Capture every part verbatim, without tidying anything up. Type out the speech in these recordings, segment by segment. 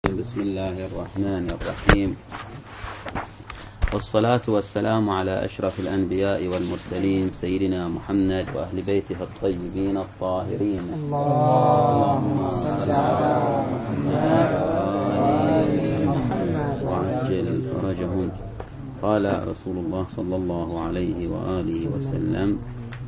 بسم الله الرحمن الرحيم، والصلاة والسلام على أشرف الأنبياء والمرسلين سيدنا محمد وأهل بيته الطيبين الطاهرين. اللهم صل على محمد وآل محمد وعجل فرجهم. قال رسول الله صلى الله عليه وآله وسلم: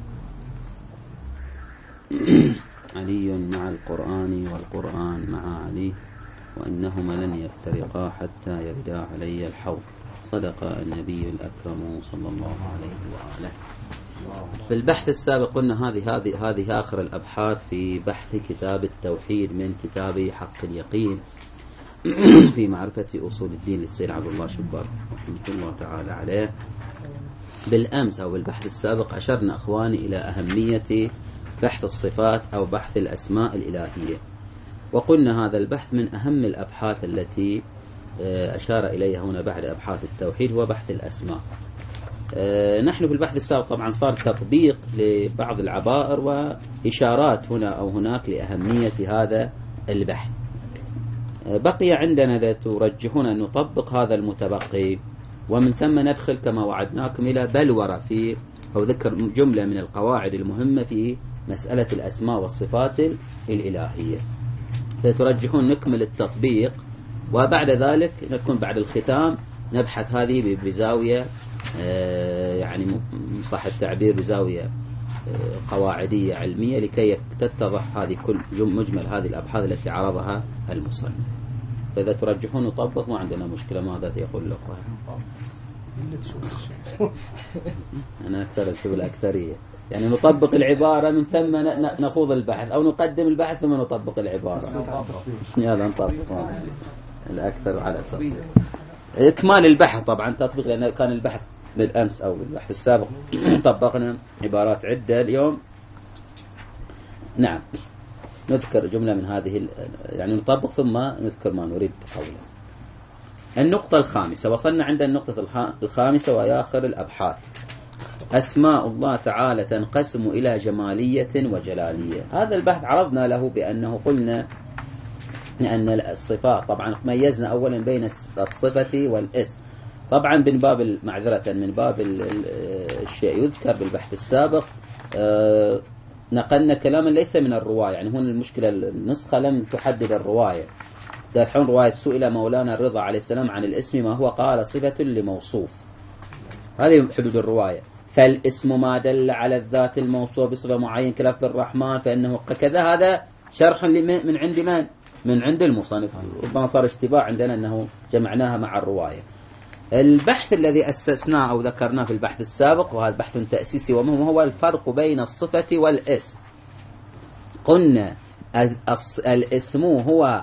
علي مع القرآن والقرآن مع علي، وإنهما لن يفترقا حتى يردا علي الحوض. صدق النبي الأكرم صلى الله عليه وآله. في البحث السابق قلنا هذه هذه هذه آخر الأبحاث في بحث كتاب التوحيد من كتاب حق اليقين في معرفة أصول الدين للسيد عبد الله شبار رحمة الله تعالى عليه. بالأمس أو بالبحث السابق أشرنا أخواني إلى أهمية بحث الصفات أو بحث الأسماء الإلهية، وقلنا هذا البحث من أهم الأبحاث التي أشار إليها هنا بعد أبحاث التوحيد هو بحث الأسماء. نحن في البحث السابق طبعا صار تطبيق لبعض العبائر وإشارات هنا أو هناك لأهمية هذا البحث. بقي عندنا إذا ترجحون أن نطبق هذا المتبقي، ومن ثم ندخل كما وعدناكم إلى بلورة في أو ذكر جملة من القواعد المهمة في مسألة الأسماء والصفات الإلهية. فترجحون نكمل التطبيق، وبعد ذلك نكون بعد الختام نبحث هذه بزاوية يعني صح التعبير بزاوية قواعدية علمية لكي تتضح هذه كل مجمل هذه الأبحاث التي عرضها المصنف. فإذا ترجحون نطبق ما عندنا مشكلة. ماذا يقول الأخوة؟ أنا أكثر أشوف الأكثرية، يعني نطبق العبارة من ثم نخوض البحث، أو نقدم البحث ثم نطبق العبارة. يلا نطبق الأكثر على التطبيق. إكمال البحث طبعا تطبيق، لأن كان البحث بالأمس أو بالبحث السابق طبقنا عبارات عدة. اليوم نعم نذكر جملة من هذه، يعني نطبق ثم نذكر ما نريد قوله. النقطة الخامسة، وصلنا عند النقطة الخامسة وهي آخر الأبحاث. أسماء الله تعالى تنقسم إلى جمالية وجلالية. هذا البحث عرضنا له بأنه قلنا أن الصفات طبعا ميزنا أولا بين الصفة والاسم. طبعا من باب معذرة من باب الشيء يذكر بالبحث السابق نقلنا كلاما ليس من الرواية، يعني هنا المشكلة النسخة لم تحدد الرواية. تابعون رواية سئل مولانا الرضا عليه السلام عن الاسم ما هو، قال صفة لموصوف. هذه حدود الرواية. فالاسم ما دل على الذات الموصوف بصفة معين كلفظ الرحمن فإنه كذا. هذا شرح من عند من؟ من عند المصنف. ربما صار اشتباه عندنا أنه جمعناها مع الرواية. البحث الذي أسسناه أو ذكرناه في البحث السابق، وهذا بحث تأسيسي ومهم، هو الفرق بين الصفة والاسم. قلنا الاسم هو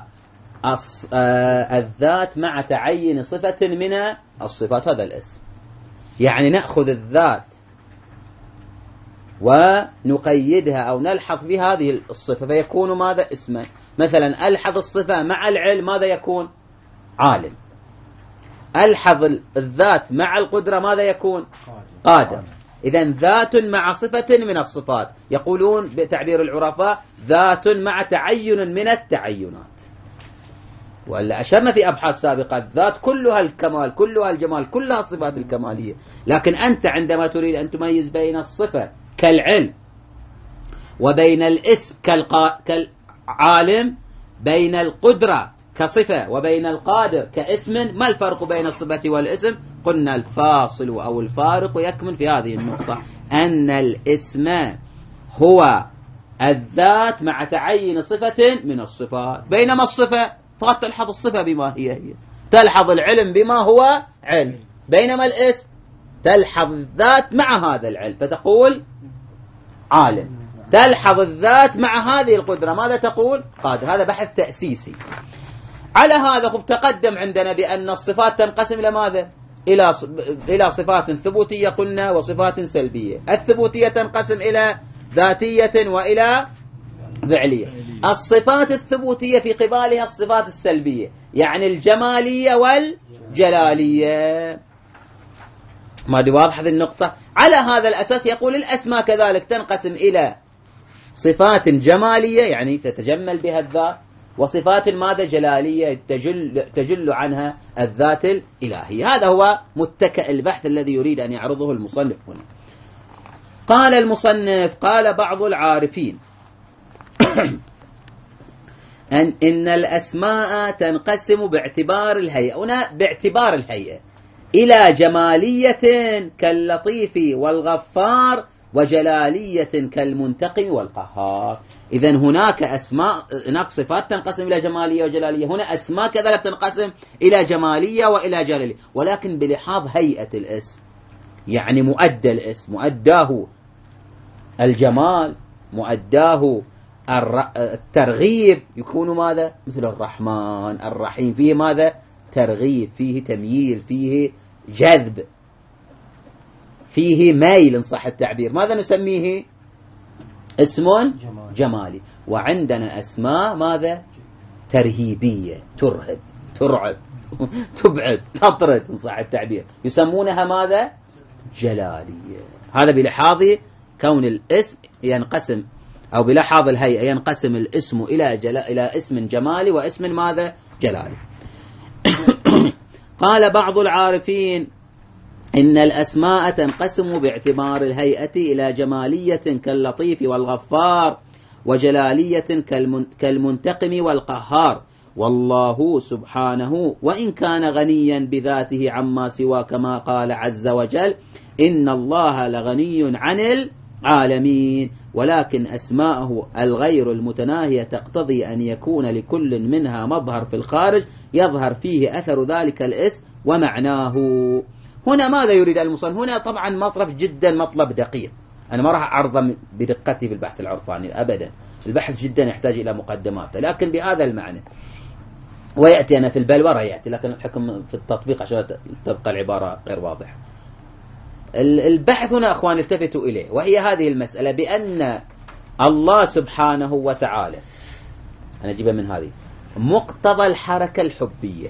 الذات مع تعين صفة من الصفات. هذا الاسم يعني نأخذ الذات ونقيدها أو نلحظ بها هذه الصفة فيكون ماذا؟ اسما. مثلا ألحظ الصفة مع العلم ماذا يكون؟ عالم. ألحظ الذات مع القدرة ماذا يكون؟ قادر. إذن ذات مع صفة من الصفات، يقولون بتعبير العرفاء ذات مع تعين من التعينات. ولا أشرنا في أبحاث سابقة الذات كلها الكمال كلها الجمال كلها الصفات الكمالية، لكن أنت عندما تريد أن تميز بين الصفة كالعلم وبين الاسم كالقا... كالعالم، بين القدرة كصفة وبين القادر كاسم، ما الفرق بين الصفة والاسم؟ قلنا الفاصل أو الفارق يكمن في هذه النقطة، أن الاسم هو الذات مع تعين صفة من الصفات، بينما الصفة فقط تلحظ الصفة بما هي هي، تلحظ العلم بما هو علم، بينما الاسم تلحظ الذات مع هذا العلم فتقول عالم، تلحظ الذات مع هذه القدرة ماذا تقول؟ قادر. هذا بحث تأسيسي. على هذا تقدم عندنا بأن الصفات تنقسم إلى ماذا؟ إلى إلى صفات ثبوتية قلنا وصفات سلبية. الثبوتية تنقسم إلى ذاتية وإلى فعلية. الصفات الثبوتية في قبالها الصفات السلبية، يعني الجمالية والجلالية. ما دي واضحة هذه النقطة؟ على هذا الأساس يقول الأسماء كذلك تنقسم إلى صفات جمالية يعني تتجمل بها الذات، وصفات ماذا جلالية تجل, تجل عنها الذات الإلهية. هذا هو متكأ البحث الذي يريد أن يعرضه المصنف هنا. قال المصنف: قال بعض العارفين أن إن الأسماء تنقسم باعتبار الهيئة، هنا باعتبار الهيئة، إلى جمالية كاللطيف والغفار، وجلالية كالمنتقم والقهار. إذن هناك أسماء، هناك صفات تنقسم إلى جمالية وجلالية، هنا أسماء كذلك تنقسم إلى جمالية وإلى جلالية، ولكن بلحاظ هيئة الاسم، يعني مؤدى الاسم، مؤداه الجمال، مؤداه الترغيب، يكون ماذا؟ مثل الرحمن الرحيم، فيه ماذا؟ ترغيب، فيه تمييل، فيه جذب، فيه ميل إن صح التعبير. ماذا نسميه؟ اسم جمالي. وعندنا أسماء ماذا؟ ترهيبية، ترهب، ترعب، تبعد، تطرد إن صح التعبير، يسمونها ماذا؟ جلالية. هذا بلحاظ كون الاسم ينقسم، أو بلحاظ الهيئة ينقسم الاسم إلى جلا إلى اسم جمالي واسم ماذا؟ جلالي. قال بعض العارفين: إن الأسماء تنقسم باعتبار الهيئة إلى جمالية كاللطيف والغفار، وجلالية كالمنتقم والقهار. والله سبحانه وإن كان غنيا بذاته عما سوى، كما قال عز وجل: إن الله لغني عن العالمين، ولكن أسماءه الغير المتناهية تقتضي أن يكون لكل منها مظهر في الخارج يظهر فيه أثر ذلك الاسم ومعناه. هنا ماذا يريد المصنف؟ هنا طبعا مطلب جدا مطلب دقيق، أنا ما راح أعرضه بدقتي في البحث العرفاني أبدا، البحث جدا يحتاج إلى مقدمات، لكن بهذا المعنى. ويأتي أنا في البلورة يأتي، لكن الحكم في التطبيق عشان تبقى العبارة غير واضحة. البحث هنا أخوان التفتوا إليه، وهي هذه المسألة بأن الله سبحانه وتعالى، أنا أجيبها من هذه، مقتضى الحركة الحبية.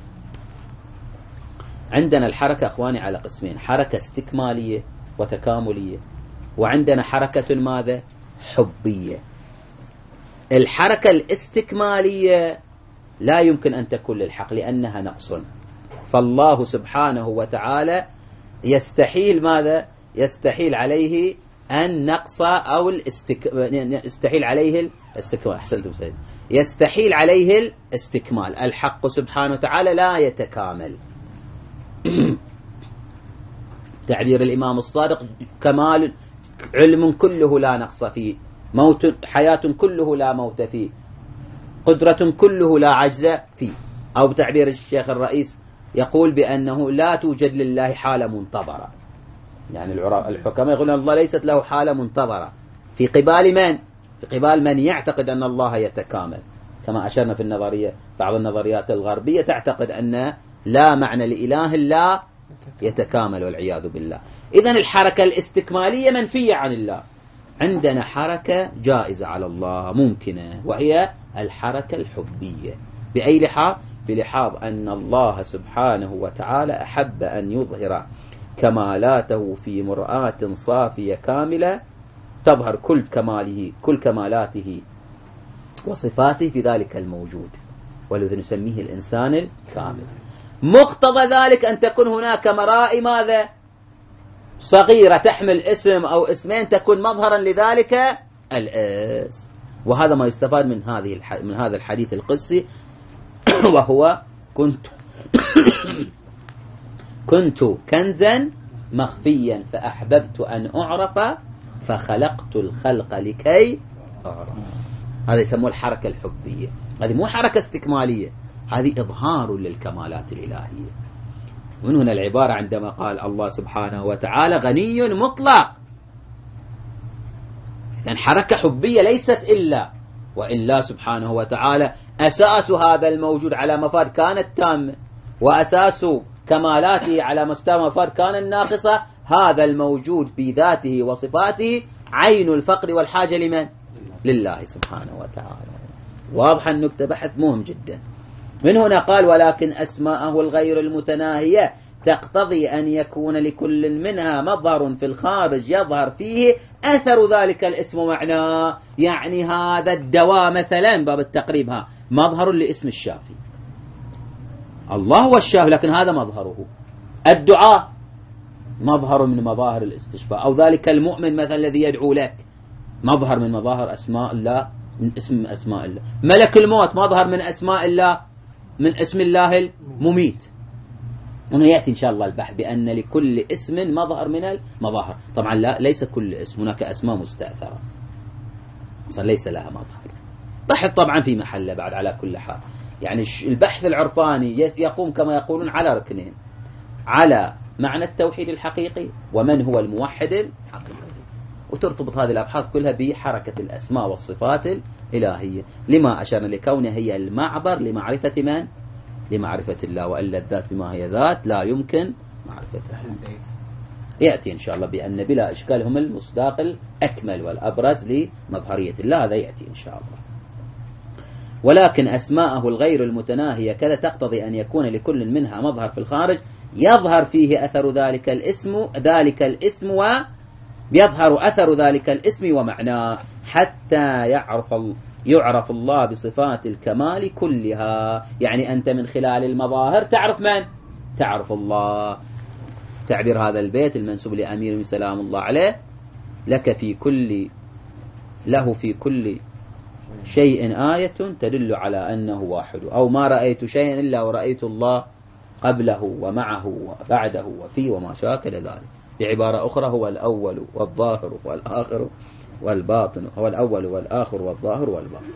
عندنا الحركة أخواني على قسمين: حركة استكمالية وتكاملية، وعندنا حركة ماذا؟ حبية. الحركة الاستكمالية لا يمكن أن تكون للحق لأنها نقص، فالله سبحانه وتعالى يستحيل ماذا؟ يستحيل عليه أن نقص أو الاستك... يستحيل عليه الاستكمال. أحسنتم سيد. يستحيل عليه الاستكمال. الحق سبحانه وتعالى لا يتكامل. تعبير الإمام الصادق: كمال علم كله لا نقص فيه، موت حياة كله لا موت فيه، قدرة كله لا عجز فيه. أو بتعبير الشيخ الرئيس يقول بأنه لا توجد لله حالة منتظرة، يعني الحكماء يقولون الله ليست له حالة منتظرة في قبال من؟ في قبال من يعتقد أن الله يتكامل، كما أشرنا في النظرية. بعض النظريات الغربية تعتقد أن لا معنى لإله لا يتكامل والعياذ بالله. إذن الحركة الاستكمالية منفية عن الله. عندنا حركة جائزة على الله ممكنة، وهي الحركة الحبية. بأي لحاظ؟ بلحاظ أن الله سبحانه وتعالى أحب أن يظهر كمالاته في مرآة صافية كاملة تظهر كل كماله كل كمالاته وصفاته في ذلك الموجود، والذي نسميه الإنسان الكامل. مقتضى ذلك أن تكون هناك مرائي ماذا؟ صغيرة تحمل اسم أو اسمين تكون مظهرا لذلك الاسم. وهذا ما يستفاد من هذه الح... من هذا الحديث القدسي، وهو كنت كنت كنزا مخفيا فأحببت أن أعرف فخلقت الخلق لكي أعرف. هذا يسموه الحركة الحبية. هذه مو حركة استكمالية، هذه إظهار للكمالات الإلهية. ومن هنا العبارة عندما قال الله سبحانه وتعالى غني مطلق، إذن حركة حبية ليست إلا، وإلا سبحانه وتعالى أساس هذا الموجود على مفاد كانت تامة، وأساس كمالاته على مستوى مفاد كانت ناقصة. هذا الموجود بذاته وصفاته عين الفقر والحاجة لمن؟ لله سبحانه وتعالى. واضح النكتة، بحث مهم جدا. من هنا قال ولكن أسماءه الغير المتناهية تقتضي أن يكون لكل منها مظهر في الخارج يظهر فيه أثر ذلك الاسم معناه. يعني هذا الدواء مثلا باب التقريب ها مظهر لاسم الشافي، الله هو الشافي لكن هذا مظهره. الدعاء مظهر من مظاهر الاستشفاء، أو ذلك المؤمن مثلا الذي يدعو لك مظهر من مظاهر أسماء الله، من اسم من أسماء الله. ملك الموت مظهر من أسماء الله، من اسم الله المميت. هنا يأتي إن شاء الله البحث بأن لكل اسم مظهر من المظاهر. طبعا لا، ليس كل اسم، هناك أسماء مستأثرة أصلا ليس لها مظهر. بحث طبعا في محله بعد على كل حال. يعني البحث العرفاني يقوم كما يقولون على ركنين: على معنى التوحيد الحقيقي ومن هو الموحد الحقيقي، وترتبط هذه الأبحاث كلها بحركة الأسماء والصفات الإلهية. لما أشرنا لكونها هي المعبر لمعرفة من؟ لمعرفة الله، وإلا الذات بما هي ذات لا يمكن معرفتها. يأتي إن شاء الله بأن بلا إشكال هم المصداق الأكمل والأبرز لمظهرية الله، هذا يأتي إن شاء الله. ولكن أسماءه الغير المتناهية كذا تقتضي أن يكون لكل منها مظهر في الخارج يظهر فيه أثر ذلك الاسم ذلك الاسم ويظهر أثر ذلك الاسم ومعناه، حتى يعرف يعرف الله بصفات الكمال كلها. يعني أنت من خلال المظاهر تعرف من؟ تعرف الله. تعبير هذا البيت المنسوب لأمير سلام الله عليه: لك في كل له في كل شيء آية تدل على أنه واحد، أو ما رأيت شيئا إلا ورأيت الله قبله ومعه وبعده وفيه وما شاكل ذلك. بعبارة أخرى هو الأول والظاهر والآخر والباطن، هو الأول والآخر والظاهر والباطن.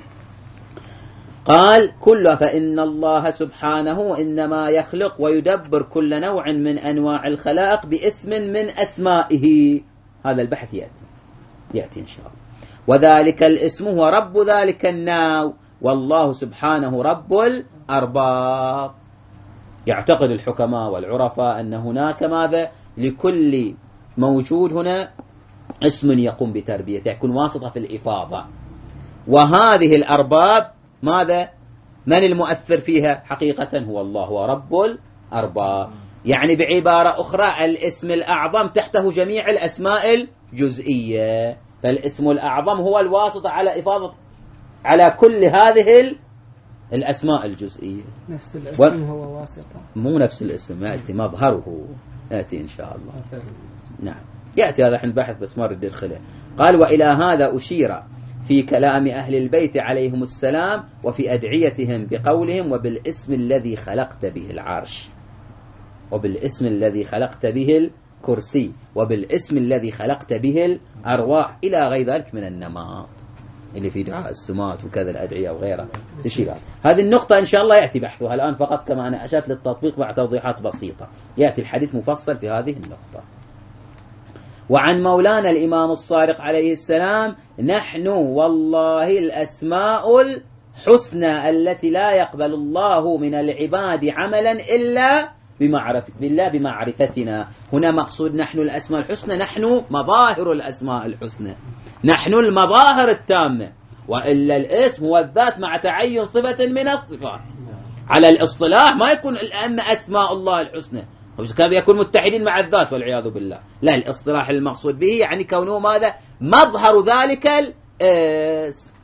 قال: كل فإن الله سبحانه إنما يخلق ويدبر كل نوع من أنواع الخلائق باسم من أسمائه. هذا البحث يأتي يأتي إن شاء الله. وذلك الاسم هو رب ذلك النوع، والله سبحانه رب الأرباب. يعتقد الحكماء والعرفاء أن هناك ماذا؟ لكل موجود هنا اسم يقوم بتربيته، يكون واسطة في الإفاضة. وهذه الأرباب ماذا؟ من المؤثر فيها حقيقة؟ هو الله، هو رب الأرباب. يعني بعبارة أخرى الاسم الأعظم تحته جميع الأسماء الجزئية، فالاسم الأعظم هو الواسطة على إفاضة على كل هذه الأسماء الجزئية. نفس الاسم و... هو واسطة، مو نفس الاسم، يأتي مظهره، يأتي إن شاء الله. نعم يأتي هذا حين بحث بس ما رد يدخله. قال: وإلى هذا أشير في كلام أهل البيت عليهم السلام وفي أدعيتهم بقولهم: وبالاسم الذي خلقت به العرش، وبالاسم الذي خلقت به الكرسي، وبالاسم الذي خلقت به الأرواح، إلى غير ذلك من النماط اللي في دعاء السمات وكذا الأدعية وغيرها تشير. هذه النقطة إن شاء الله يأتي بحثها الآن، فقط كما أنا أشرت للتطبيق مع توضيحات بسيطة. يأتي الحديث مفصل في هذه النقطة. وعن مولانا الإمام الصادق عليه السلام: نحن والله الأسماء الحسنى التي لا يقبل الله من العباد عملا إلا بمعرفة بالله بمعرفتنا. هنا مقصود نحن الأسماء الحسنى، نحن مظاهر الأسماء الحسنى، نحن المظاهر التامة، وإلا الاسم هو الذات مع تعين صفة من الصفات. على الاصطلاح ما يكون الأئمة أسماء الله الحسنى، كان يكون متحدين مع الذات والعياذ بالله. لا، الاصطلاح المقصود به يعني كونه ماذا؟ مظهر ذلك الاسم.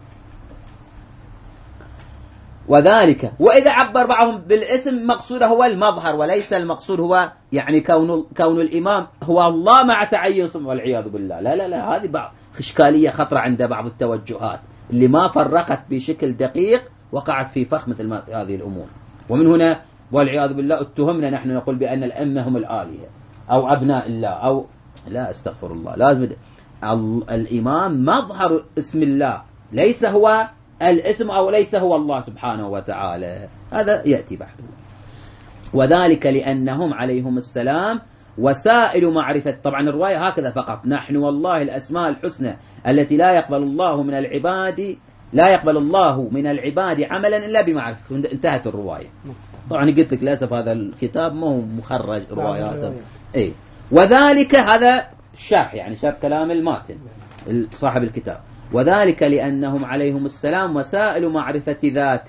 وذلك وإذا عبر بعضهم بالاسم مقصوده هو المظهر، وليس المقصود هو يعني كون كون الإمام هو الله مع تعين صفة والعياذ بالله. لا لا لا، هذه بعض إشكالية خطرة عند بعض التوجهات اللي ما فرقت بشكل دقيق، وقعت في فخ مثل هذه الأمور. ومن هنا والعياذ بالله اتهمنا نحن نقول بأن الأئمة هم الآلهة أو أبناء الله، أو لا، استغفر الله. لازم الإمام مظهر اسم الله، ليس هو الاسم أو ليس هو الله سبحانه وتعالى. هذا يأتي بحثه. وذلك لأنهم عليهم السلام وسائل معرفة. طبعا الرواية هكذا فقط: نحن والله الأسماء الحسنى التي لا يقبل الله من العباد لا يقبل الله من العباد عملا إلا بمعرفة. انتهت الرواية. طبعا قلت لك للأسف هذا الكتاب ما هو مخرج رواياته. اي وذلك هذا الشرح، يعني شرح كلام الماتن صاحب الكتاب. وذلك لأنهم عليهم السلام وسائل معرفة ذاته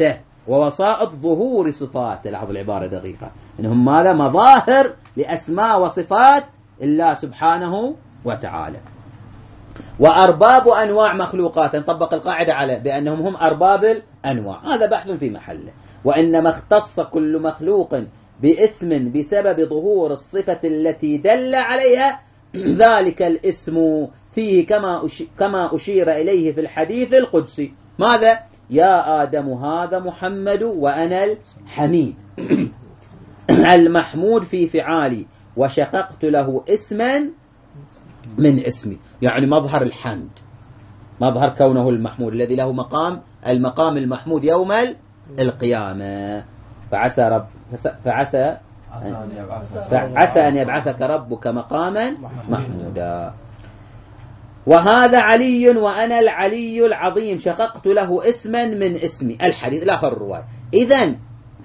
ووسائط ظهور صفات. لاحظ العبارة دقيقة، إنهم ماذا؟ مظاهر لأسماء وصفات الله سبحانه وتعالى. وأرباب أنواع مخلوقات، نطبق القاعدة على بأنهم هم أرباب الأنواع، هذا بحث في محله. وإنما اختص كل مخلوق باسم بسبب ظهور الصفة التي دل عليها ذلك الاسم فيه، كما كما أشير إليه في الحديث القدسي. ماذا؟ يا آدم هذا محمد وأنا الحميد المحمود في فعالي، وشققت له اسما من اسمي. يعني مظهر الحمد، مظهر كونه المحمود الذي له مقام المقام المحمود يوم القيامة. فعسى رب فعسى فعسى أن يبعثك ربك مقاما محمودا. وهذا علي وأنا العلي العظيم، شققت له اسما من اسمي. الحديث الآخر الرواية. إذن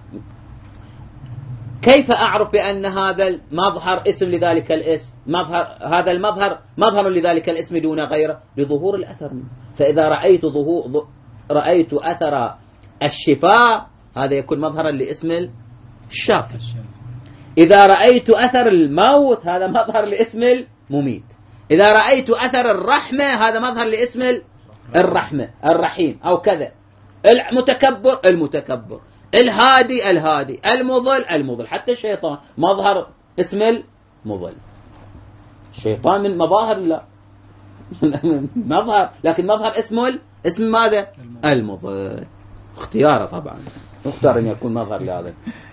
كيف أعرف بأن هذا المظهر اسم لذلك الاسم؟ مظهر هذا المظهر مظهر لذلك الاسم دون غيره، لظهور الأثر منه. فإذا رأيت ظهور رأيت أثر الشفاء، هذا يكون مظهرا لاسم الشافي. إذا رأيت أثر الموت، هذا مظهر لاسم المميت. إذا رأيت أثر الرحمة، هذا مظهر لاسم الرحمة الرحيم، أو كذا. المتكبر المتكبر، الهادي الهادي، المضل المضل. حتى الشيطان مظهر اسم المضل. الشيطان من مظاهر الله مظهر، لكن مظهر اسمه اسم ماذا؟ المضل. اختياره طبعا، اختار أن يكون مظهر لهذا.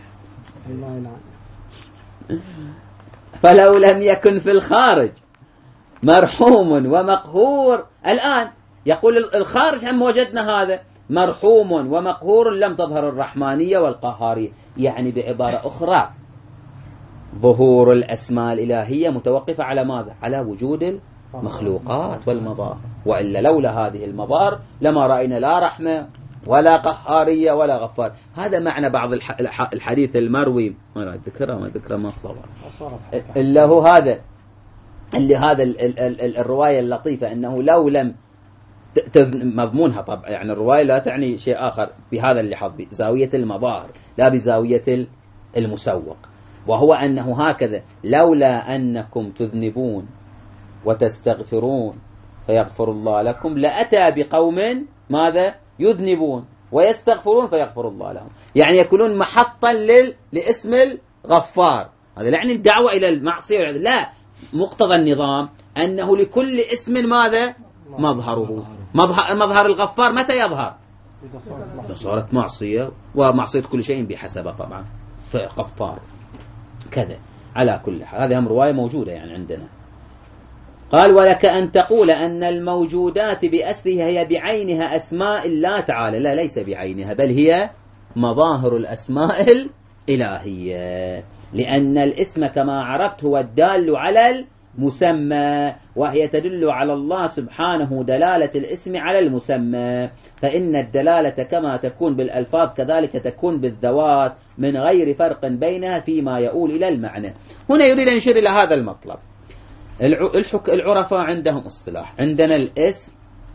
فلو لم يكن في الخارج مرحوم ومقهور، الآن يقول الخارج هم وجدنا هذا مرحوم ومقهور، لم تظهر الرحمانية والقهارية. يعني بعبارة أخرى، ظهور الأسماء الإلهية متوقفة على ماذا؟ على وجود المخلوقات والمظاهر. وإلا لولا هذه المظاهر لما رأينا لا رحمة ولا قهارية ولا غفار. هذا معنى بعض الحديث المروي، ما أذكره ما أذكره ما صار إلا هو هذا اللي هذا الرواية اللطيفة، أنه لو لم مضمونها طبعا، يعني الرواية لا تعني شيء آخر بهذا اللحظ، بزاوية المظاهر لا بزاوية المسوق. وهو أنه هكذا، لولا أنكم تذنبون وتستغفرون فيغفر الله لكم، لأتى بقوم ماذا؟ يذنبون ويستغفرون فيغفر الله لهم. يعني يكونون محطا لل... لاسم الغفار. هذا يعني الدعوة إلى المعصية، لا، مقتضى النظام أنه لكل اسم ماذا؟ مظهره. مظهر, مظهر الغفار متى يظهر؟ إذا صارت معصية، ومعصية كل شيء بحسبه طبعا، فغفار كذا. على كل حال هذه هم رواية موجودة يعني عندنا. قال: ولك أن تقول أن الموجودات بأسرها هي بعينها أسماء الله تعالى. لا، ليس بعينها، بل هي مظاهر الأسماء الإلهية، لأن الاسم كما عرفت هو الدال على المسمى، وهي تدل على الله سبحانه دلالة الاسم على المسمى. فإن الدلالة كما تكون بالألفاظ كذلك تكون بالذوات، من غير فرق بينها فيما يؤول إلى المعنى. هنا يريد أن يشير إلى هذا المطلب. العرفاء عندهم اصطلاح، عندنا الاسم،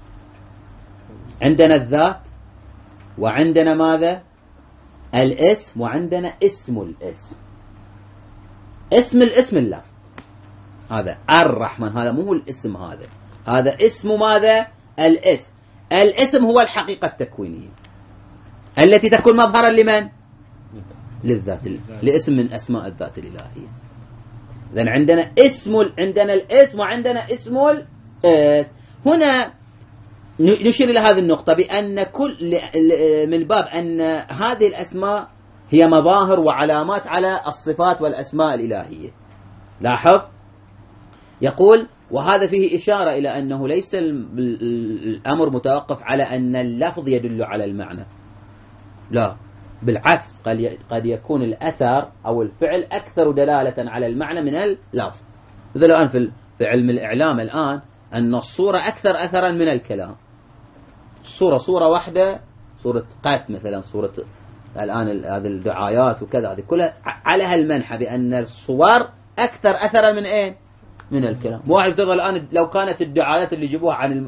عندنا الذات، وعندنا ماذا؟ الاسم، وعندنا اسم الاسم. اسم الاسم اللفظ، هذا الرحمن، هذا مو الاسم، هذا هذا اسم ماذا؟ الاسم. الاسم هو الحقيقة التكوينية التي تكون مظهرا لمن؟ للذات، لاسم من أسماء الذات الإلهية. إذن عندنا اسم، عندنا الاسم وعندنا اسم الاسم. هنا نشير إلى هذه النقطة بأن كل من باب أن هذه الأسماء هي مظاهر وعلامات على الصفات والأسماء الإلهية. لاحظ يقول: وهذا فيه إشارة إلى أنه ليس الأمر متوقف على أن اللفظ يدل على المعنى، لا، بالعكس، قد يكون الأثر أو الفعل أكثر دلالة على المعنى من اللفظ. مثل الآن في علم الإعلام الآن أن الصورة أكثر أثرا من الكلام. الصورة صورة واحدة، صورة قات مثلا، صورة الآن هذه الدعايات وكذا، هذه كلها على هالمنحى بأن الصور أكثر أثرا من إيه؟ من الكلام. واحد يفترض الآن لو كانت الدعايات اللي يجيبوها عن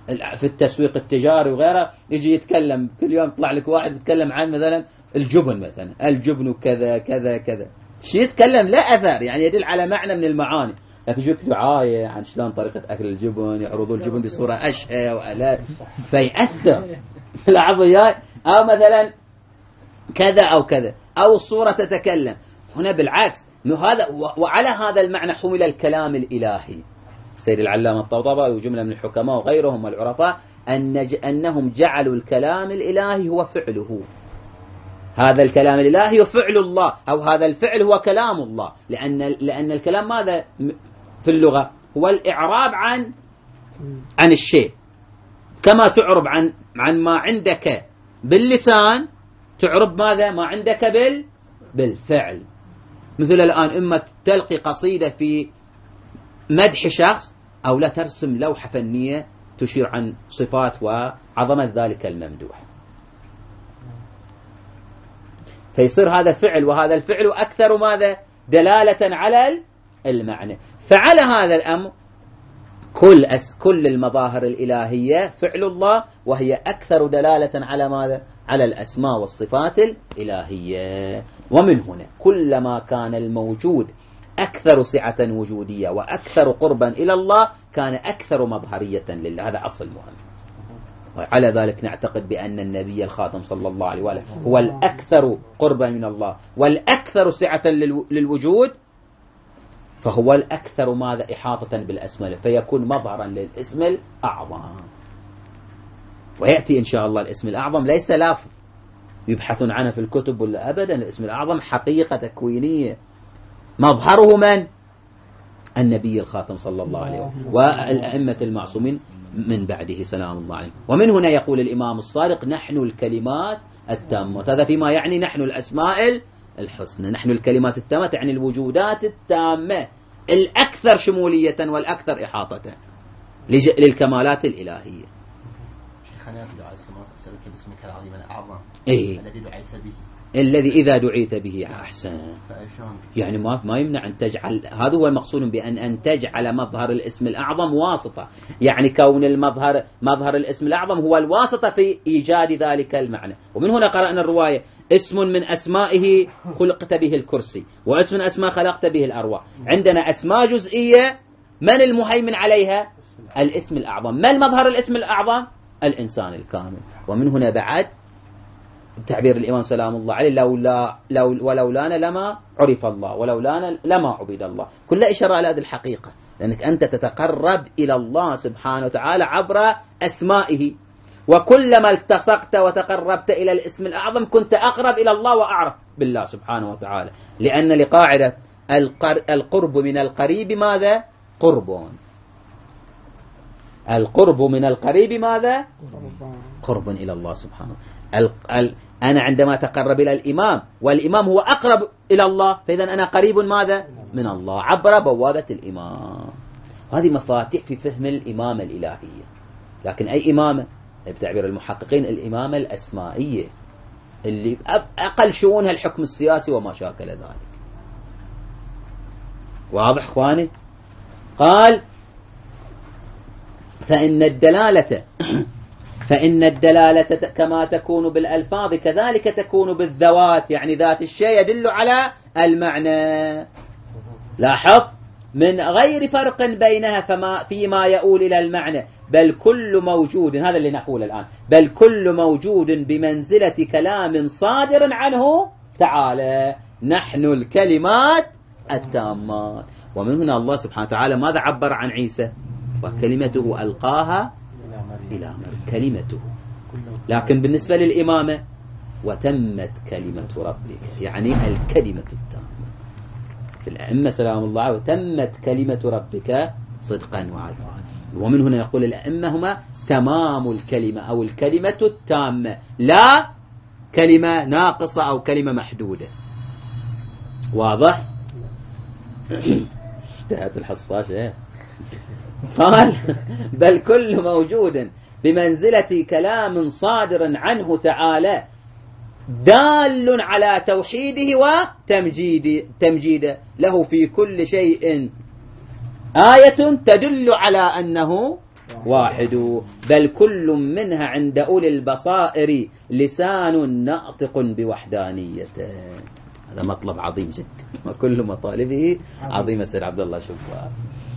في التسويق التجاري وغيره، يجي يتكلم كل يوم يطلع لك واحد يتكلم عن مثلا الجبن، مثلا الجبن كذا كذا كذا، شيء يتكلم لا أثر، يعني يدل على معنى من المعاني، لكن يجيك دعاية عن شلون طريقة أكل الجبن، يعرضوا الجبن بصورة أشهى وألا فيأثر لاحظوا وياي، أو مثلا كذا أو كذا، أو الصورة تتكلم. هنا بالعكس، هذا وعلى هذا المعنى حمل الكلام الإلهي. السيد العلامة الطبطبائي وجملة من الحكماء وغيرهم والعرفاء أن أنهم جعلوا الكلام الإلهي هو فعله، هذا الكلام الإلهي هو فعل الله، أو هذا الفعل هو كلام الله، لأن لأن الكلام ماذا في اللغة؟ هو الإعراب عن عن الشيء، كما تعرب عن عن ما عندك باللسان، تعرب ماذا ما عندك بال بالفعل. مثل الآن إما تلقي قصيدة في مدح شخص، أو لا ترسم لوحة فنية تشير عن صفات وعظمة ذلك الممدوح، فيصير هذا فعل، وهذا الفعل أكثر ماذا دلالة على المعنى. فعلى هذا الأمر كل أس كل المظاهر الإلهية فعل الله، وهي أكثر دلالة على ماذا؟ على الأسماء والصفات الإلهية. ومن هنا كلما كان الموجود أكثر سعة وجودية وأكثر قربا إلى الله كان أكثر مظهرية لله. هذا أصل مهم. وعلى ذلك نعتقد بأن النبي الخاتم صلى الله عليه وآله هو الأكثر قربا من الله والأكثر سعة للوجود، فهو الأكثر ماذا إحاطة بالأسماء، فيكون مظهرا للاسم الأعظم. ويأتي إن شاء الله الاسم الأعظم ليس لافظ يبحثون عنه في الكتب ولا أبدا، الاسم الأعظم حقيقة تكوينية، مظهره من؟ النبي الخاتم صلى الله عليه وسلم والأئمة المعصومين من بعده سلام الله عليهم. ومن هنا يقول الإمام الصادق نحن الكلمات التامة، هذا فيما يعني نحن الأسماء الحسنى، نحن الكلمات التامة يعني الوجودات التامة الأكثر شمولية والأكثر إحاطة للكمالات الإلهية. شيخنا في دعاء السماء أسألك باسمك العظيم الأعظم إيه؟ الذي دعيت به، الذي إذا دعيت به أحسن، يعني ما ما يمنع أن تجعل، هذا هو المقصود بأن أن تجعل مظهر الاسم الأعظم واسطة، يعني كون المظهر مظهر الاسم الأعظم هو الواسطة في إيجاد ذلك المعنى. ومن هنا قرأنا الرواية اسم من أسمائه خلقت به الكرسي، واسم من أسماء خلقت به الأرواح. عندنا أسماء جزئية، من المهيمن عليها؟ الاسم الأعظم. ما المظهر الاسم الأعظم؟ الإنسان الكامل. ومن هنا بعد تعبير الإمام سلام الله عليه لولا لو ولولانا لما عرف الله، ولولانا لما عبد الله، كل إشارة على هذه الحقيقة، لأنك أنت تتقرب إلى الله سبحانه وتعالى عبر أسمائه، وكلما التصقت وتقربت إلى الاسم الأعظم كنت أقرب إلى الله وأعرف بالله سبحانه وتعالى، لأن لقاعدة القرب من القريب ماذا؟ قرب. القرب من القريب ماذا؟ قرب إلى الله سبحانه. ال ال أنا عندما تقرب إلى الإمام والإمام هو أقرب إلى الله، فإذا أنا قريب ماذا؟ من الله عبر بوابة الإمام. هذه مفاتيح في فهم الإمامة الإلهية. لكن أي إمامة؟ بتعبير المحققين الإمامة الأسمائية اللي أقل شؤونها الحكم السياسي وما شاكل ذلك. واضح إخواني؟ قال فإن الدلالة فإن الدلالة كما تكون بالألفاظ كذلك تكون بالذوات، يعني ذات الشيء يدل على المعنى. لاحظ من غير فرق بينها فما فيما يؤول إلى المعنى، بل كل موجود، هذا اللي نقول الآن، بل كل موجود بمنزلة كلام صادر عنه تعالى، نحن الكلمات التامات. ومن هنا الله سبحانه وتعالى ماذا عبر عن عيسى؟ وكلمته ألقاها إلى مريم، كلمته. لكن بالنسبة للإمامة وتمت كلمة ربك، يعني الكلمة التامة. في الأئمة سلام الله وتمت كلمة ربك صدقا وعدلا. ومن هنا يقول الأئمة هما تمام الكلمة أو الكلمة التامة، لا كلمة ناقصة أو كلمة محدودة. واضح؟ انتهت الحصاشة. قال بل كل موجود بمنزلة كلام صادر عنه تعالى دال على توحيده وتمجيد تمجيده له في كل شيء آية تدل على أنه واحد بل كل منها عند أولي البصائر لسان ناطق بوحدانيته. هذا مطلب عظيم جدا، وكل مطالبه عظيمة. سيد عبد الله شوف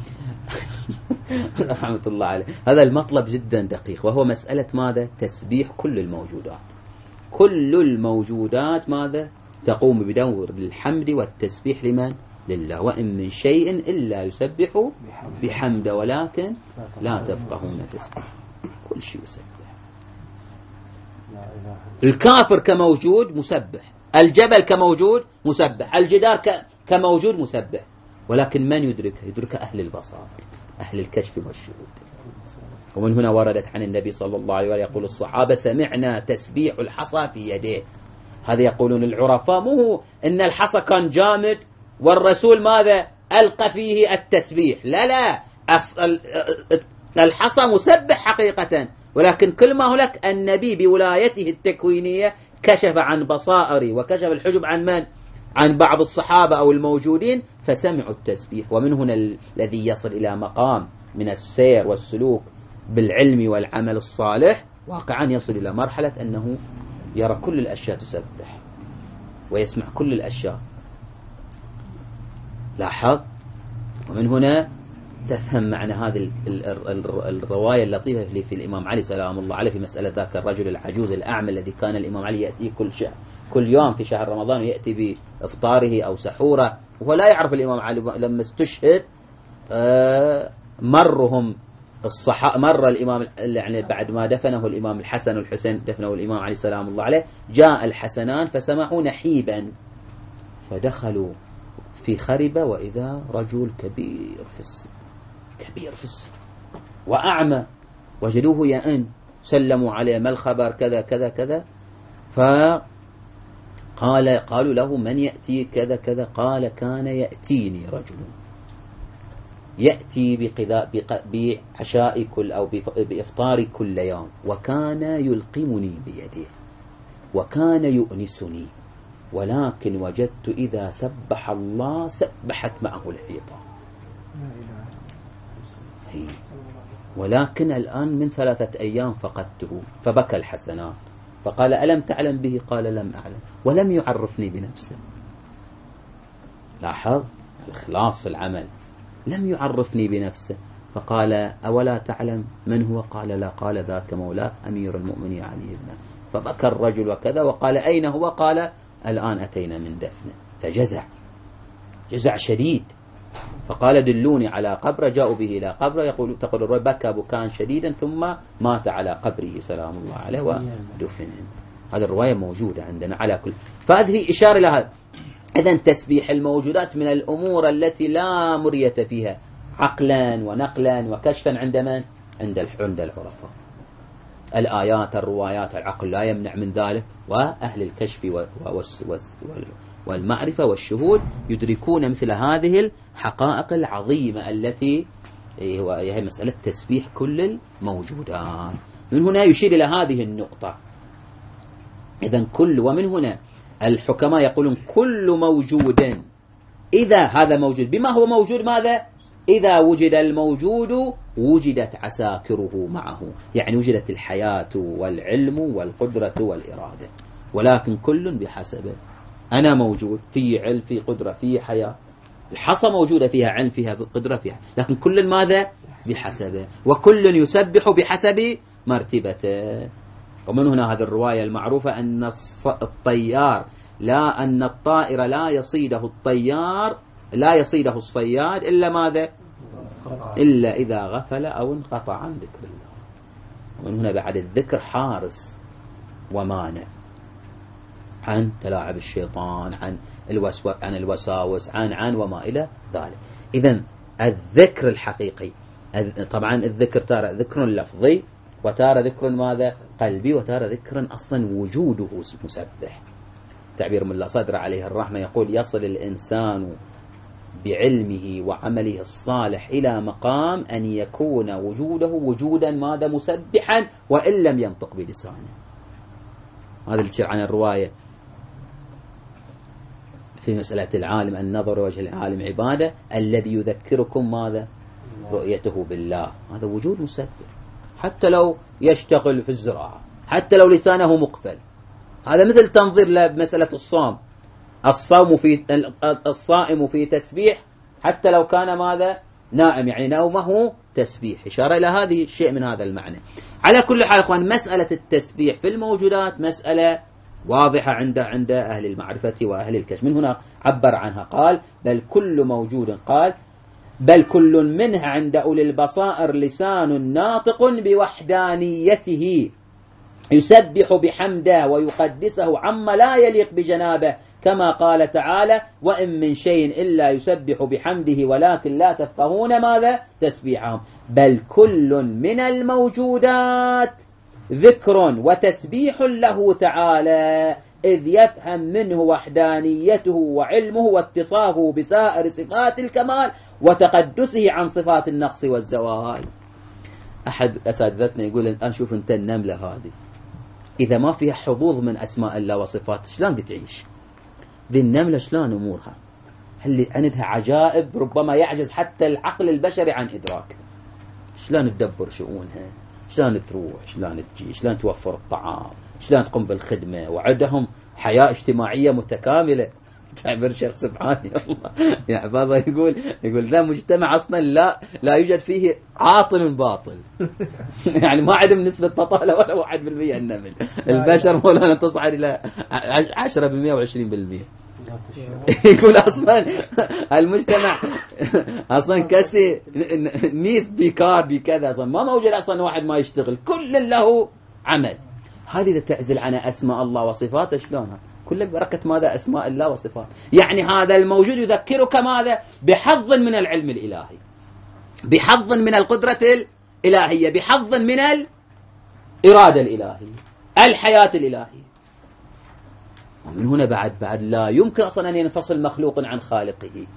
رحمة الله عليه، هذا المطلب جدا دقيق، وهو مسألة ماذا؟ تسبيح كل الموجودات. كل الموجودات ماذا؟ تقوم بدور الحمد والتسبيح لمن؟ لله. وإن من شيء إلا يسبح بحمد ولكن لا تفقهون تسبيح. كل شيء يسبح. الكافر كموجود مسبح، الجبل كموجود مسبح، الجدار كموجود مسبح، ولكن من يدركه؟ يدرك أهل البصائر، أهل الكشف والشهود. ومن هنا وردت عن النبي صلى الله عليه وسلم يقول الصحابة: سمعنا تسبيح الحصى في يديه. هذا يقولون العرفاء، مو إن الحصى كان جامد والرسول ماذا؟ ألقى فيه التسبيح. لا لا، الحصى مسبح حقيقة، ولكن كل ما هناك النبي بولايته التكوينية كشف عن بصائر وكشف الحجب عن من؟ عن بعض الصحابة أو الموجودين، فسمعوا التسبيح. ومن هنا الذي يصل إلى مقام من السير والسلوك بالعلم والعمل الصالح واقعا يصل إلى مرحلة أنه يرى كل الأشياء تسبح ويسمع كل الأشياء. لاحظ. ومن هنا تفهم معنى هذه الرواية اللطيفة اللي في الإمام علي سلام الله عليه في مسألة ذاك الرجل العجوز الأعمى الذي كان الإمام علي يأتي كل شهر كل يوم في شهر رمضان ويأتي بإفطاره أو سحوره، وهو لا يعرف الإمام علي. لما استشهد مرهم الصحابة، مر الإمام يعني بعد ما دفنه الإمام الحسن والحسين، دفنه الإمام علي سلام الله عليه، جاء الحسنان فسمعوا نحيبا فدخلوا في خربة، وإذا رجل كبير في السن كبير في السن وأعمى، وجدوه يئن، سلموا عليه: ما الخبر؟ كذا كذا كذا. فقال قالوا له: من يأتي كذا كذا؟ قال: كان يأتيني رجل يأتي بقضاء بعشاء كل أو بإفطار كل يوم، وكان يلقمني بيده وكان يؤنسني، ولكن وجدت إذا سبح الله سبحت معه الحيطان، ولكن الآن من ثلاثة أيام فقدته. فبكى الحسنات فقال: ألم تعلم به؟ قال: لم أعلم، ولم يعرفني بنفسه. لاحظ الإخلاص في العمل، لم يعرفني بنفسه. فقال: أولا تعلم من هو؟ قال: لا. قال: ذاك مولاك أمير المؤمنين علي بن. فبكى الرجل وكذا، وقال: أين هو؟ قال: الآن أتينا من دفنه. فجزع جزع شديد، فقال: دلوني على قبره. جاءوا به إلى قبره، يقول تقول الرواية: بكى بكاء شديدا ثم مات على قبره سلام الله عليه ودفن. هذه الرواية موجودة عندنا على كل. فهذه إشارة لها. إذن تسبيح الموجودات من الأمور التي لا مرية فيها عقلا ونقلا وكشفا عند من؟ عند عند العرفاء. الآيات الروايات العقل لا يمنع من ذلك، وأهل الكشف والمعرفة والشهود يدركون مثل هذه الحقائق العظيمة التي هي مسألة تسبيح كل الموجودات. من هنا يشير إلى هذه النقطة. إذن كل، ومن هنا الحكماء يقولون: كل موجود إذا هذا موجود بما هو موجود ماذا؟ إذا وجد الموجود وجدت عساكره معه، يعني وجدت الحياة والعلم والقدرة والإرادة، ولكن كل بحسبه. أنا موجود في علم، في قدرة، في حياة. الحصى موجودة فيها علم، فيها قدرة، فيها، لكن كل ماذا؟ بحسبه، وكل يسبح بحسب مرتبته. ومن هنا هذه الرواية المعروفة أن الطيار لا أن الطائر لا يصيده الطيار لا يصيده الصياد إلا ماذا؟ إلا إذا غفل أو انقطع عن ذكر الله. ومن هنا بعد الذكر حارس ومانع عن تلاعب الشيطان، عن الوسو... عن الوساوس، عن عن وما إلى ذلك. إذن الذكر الحقيقي، طبعا الذكر تارة ذكر لفظي، وتارة ذكر ماذا؟ قلبي، وتارة ذكر أصلا وجوده مسبح. تعبير من الله صدر عليه الرحمة يقول: يصل الإنسان بعلمه وعمله الصالح إلى مقام أن يكون وجوده وجودا ماذا؟ مسبحا، وإن لم ينطق بلسانه. هذا اللي تصير عن الرواية في مسألة العالم، النظر وجه العالم عبادة، الذي يذكركم ماذا؟ رؤيته بالله، هذا وجود مسبب، حتى لو يشتغل في الزراعة، حتى لو لسانه مقفل. هذا مثل تنظير له بمسألة الصوم، الصوم في الصائم في تسبيح حتى لو كان ماذا نائم، يعني نومه تسبيح، إشارة إلى هذه الشيء من هذا المعنى. على كل حال إخوان، مسألة التسبيح في الموجودات مسألة واضحة عند عند أهل المعرفة وأهل الكشف. من هنا عبر عنها، قال بل كل موجود، قال بل كل منها عند أولي البصائر لسان ناطق بوحدانيته يسبح بحمده ويقدسه عما لا يليق بجنابه، كما قال تعالى وإن من شيء إلا يسبح بحمده ولكن لا تفقهون ماذا تسبيحهم. بل كل من الموجودات ذكر وتسبيح له تعالى، إذ يفهم منه وحدانيته وعلمه واتصافه بسائر صفات الكمال وتقدسه عن صفات النقص والزوال. أحد أساتذتنا يقول الآن شوف أنت النملة هذه إذا ما فيها حظوظ من أسماء الله وصفاته شلون تعيش؟ ذي النملة شلون أمورها؟ هل عندها عجائب ربما يعجز حتى العقل البشري عن إدراك. شلون تدبر شؤونها، شلون تروح، شلون تجي، شلون توفر الطعام، شلون تقوم بالخدمة، وعندهم حياة اجتماعية متكاملة. تعبير شيخ سبحانه الله يعني بعض يقول يقول ذا مجتمع أصلا لا لا يوجد فيه عاطل باطل. يعني ما عندهم نسبة بطالة ولا واحد بالمية. النمل البشر مولانا تصعد إلى عشرة بالمية وعشرين بالمية. يقول أصلا المجتمع أصلا كسي نيس بيكار بكذا، أصلا ما موجود أصلا واحد ما يشتغل، كل له عمل. هذه إذا تعزل عن أسماء الله وصفاته شلونها؟ كله بركة ماذا؟ أسماء الله وصفاته. يعني هذا الموجود يذكرك ماذا؟ بحظ من العلم الإلهي، بحظ من القدرة الإلهية، بحظ من الإرادة الإلهية، الحياة الإلهية. ومن هنا بعد بعد لا يمكن أصلا أن ينفصل مخلوق عن خالقه.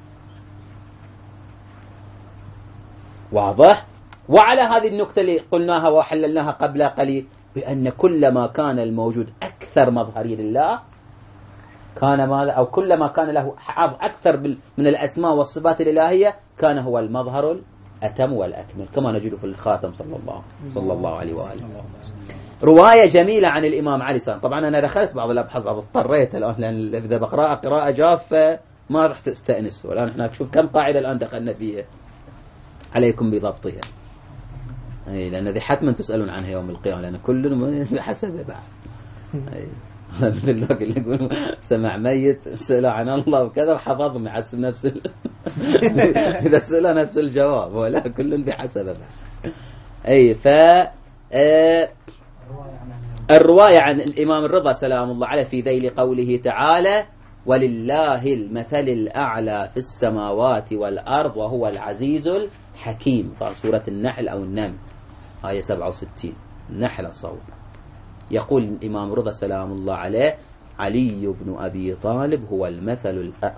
واضح؟ وعلى هذه النقطة اللي قلناها وحللناها قبل قليل، بأن كلما كان الموجود أكثر مظهرية لله كان ماذا؟ أو كلما كان له حظ أكثر من الأسماء والصفات الإلهية كان هو المظهر الأتم والأكمل، كما نجد في الخاتم صلى الله صلى الله عليه وآله. رواية جميلة عن الإمام علي صلى. طبعا أنا دخلت بعض الأبحاث، بعض اضطريت الآن لأن إذا بقرأ قراءة جافة ما رح تستأنس. والآن احنا نشوف كم قاعدة الآن دخلنا فيها، عليكم بضبطها. أي لأن ذي حتما تسألون عنها يوم القيامة، لأن كل بحسب بعد. أي مثل ذاك اللي يقول سمع ميت سأل عن الله وكذا وحفظ محسب نفس ال... إذا سأل نفس الجواب، ولا كل بحسب بعد. أي ف آه الرواية عن الإمام الرضا سلام الله عليه في ذيل قوله تعالى ولله المثل الأعلى في السماوات والأرض وهو العزيز الحكيم، سورة النحل أو النمل آية سبعة وستين، النحل الصوت. يقول الإمام الرضا سلام الله عليه علي بن أبي طالب هو المثل الأعلى.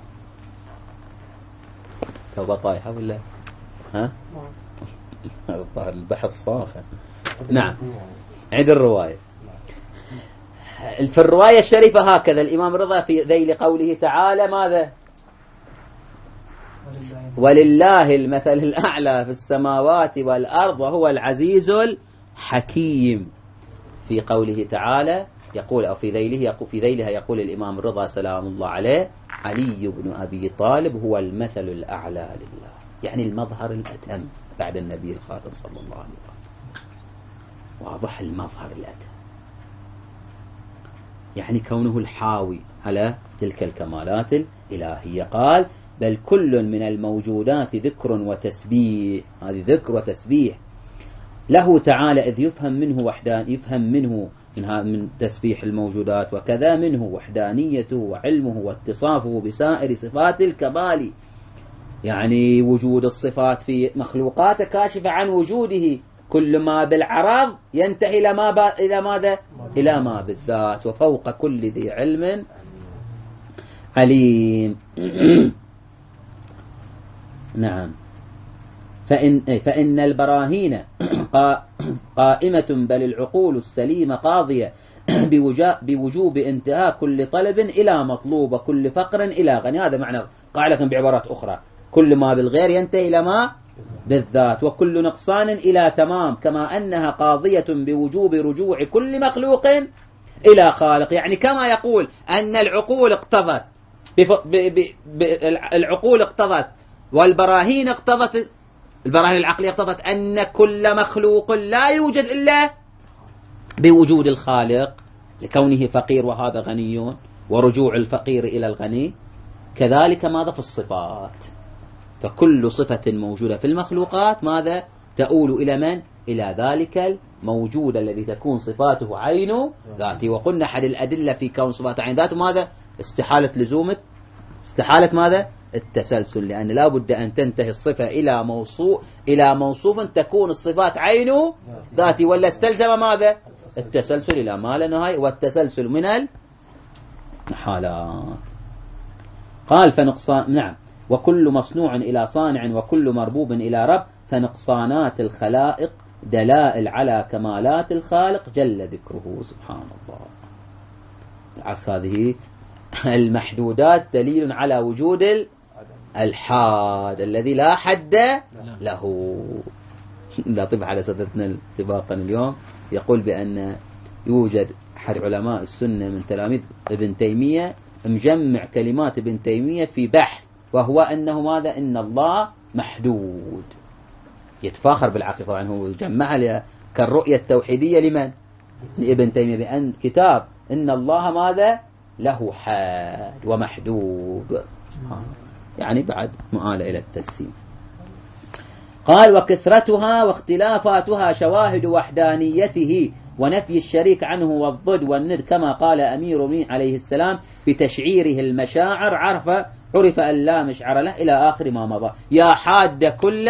توبة طايحة ولا ها؟ الظاهر البحث صاخن. نعم عيد الرواية. في الرواية الشريفة هكذا الإمام الرضا في ذيل قوله تعالى ماذا؟ ولله المثل الأعلى في السماوات والأرض وهو العزيز الحكيم. في قوله تعالى يقول أو في ذيله يقول في ذيلها يقول الإمام الرضا سلام الله عليه علي بن أبي طالب هو المثل الأعلى لله، يعني المظهر الأتم بعد النبي الخاتم صلى الله عليه وسلم. واضح المظهر الأتم، يعني كونه الحاوي على تلك الكمالات الإلهية. قال بل كل من الموجودات ذكر وتسبيح، هذه ذكر وتسبيح له تعالى، إذ يفهم منه وحدان يفهم منه من من تسبيح الموجودات وكذا منه وحدانيته وعلمه واتصافه بسائر صفات الكمال، يعني وجود الصفات في مخلوقاته كاشفة عن وجوده، كل ما بالعرض ينتهي إلى ما با... إلى ماذا؟ إلى ما بالذات، وفوق كل ذي علم عليم. نعم. فإن, فإن البراهين قائمة بل العقول السليمة قاضية بوجوب انتهاء كل طلب إلى مطلوب، كل فقر إلى غني. هذا معنى. قال لكم بعبارات أخرى كل ما بالغير ينتهي إلى ما بالذات، وكل نقصان إلى تمام، كما أنها قاضية بوجوب رجوع كل مخلوق إلى خالق. يعني كما يقول أن العقول اقتضت بف... ب... ب... ب... العقول اقتضت والبراهين اقتضت، البراهين العقلية اقتضت أن كل مخلوق لا يوجد إلا بوجود الخالق لكونه فقير وهذا غني، ورجوع الفقير إلى الغني. كذلك ماذا في الصفات، فكل صفة موجودة في المخلوقات ماذا تؤول إلى من؟ إلى ذلك الموجود الذي تكون صفاته عين ذاته. وقلنا أحد الأدلة في كون صفات عين ذاته ماذا؟ استحالة لزوم، استحالة ماذا؟ التسلسل، لأن لا بد أن تنتهي الصفة إلى موصوف إلى موصوف تكون الصفات عين ذاته، ولا استلزم ماذا؟ التسلسل إلى ما لا نهاية، والتسلسل من الحالات. قال فنقصان، نعم، وكل مصنوع إلى صانع وكل مربوب إلى رب، فنقصانات الخلائق دلائل على كمالات الخالق جل ذكره. سبحان الله. بالعكس هذه المحدودات دليل على وجود الحاد الذي لا حد له. لا طبع على سدتنا سباقا اليوم يقول بأن يوجد أحد علماء السنة من تلاميذ ابن تيمية مجمع كلمات ابن تيمية في بحث، وهو أنه ماذا؟ إن الله محدود. يتفاخر بالعقيدة طبعا، هو جمعها كالرؤية التوحيدية لمن؟ لابن تيمية، بأن كتاب إن الله ماذا؟ له حاد ومحدود، يعني بعد مآلة إلى التجسيم. قال وكثرتها واختلافاتها شواهد وحدانيته ونفي الشريك عنه والضد والند، كما قال أمير المؤمنين عليه السلام بتشعيره المشاعر عرف عرف أن لا مشعر له إلى آخر ما مضى. يا حاد كل